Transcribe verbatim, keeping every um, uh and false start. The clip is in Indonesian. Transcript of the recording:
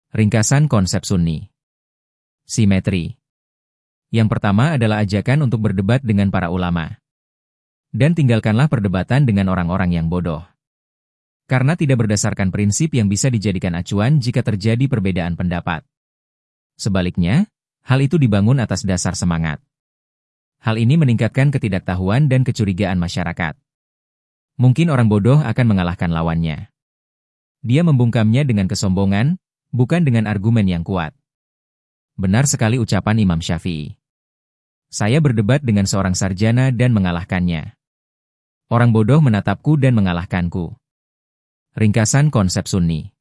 Ringkasan konsep Sunni. Simetri. Yang pertama adalah ajakan untuk berdebat dengan para ulama. Dan tinggalkanlah perdebatan dengan orang-orang yang bodoh. Karena tidak berdasarkan prinsip yang bisa dijadikan acuan jika terjadi perbedaan pendapat. Sebaliknya, hal itu dibangun atas dasar semangat. Hal ini meningkatkan ketidaktahuan dan kecurigaan masyarakat. Mungkin orang bodoh akan mengalahkan lawannya. Dia membungkamnya dengan kesombongan, bukan dengan argumen yang kuat. Benar sekali ucapan Imam Syafi'i. Saya berdebat dengan seorang sarjana dan mengalahkannya. Orang bodoh menatapku dan mengalahkanku. Ringkasan konsep Sunni.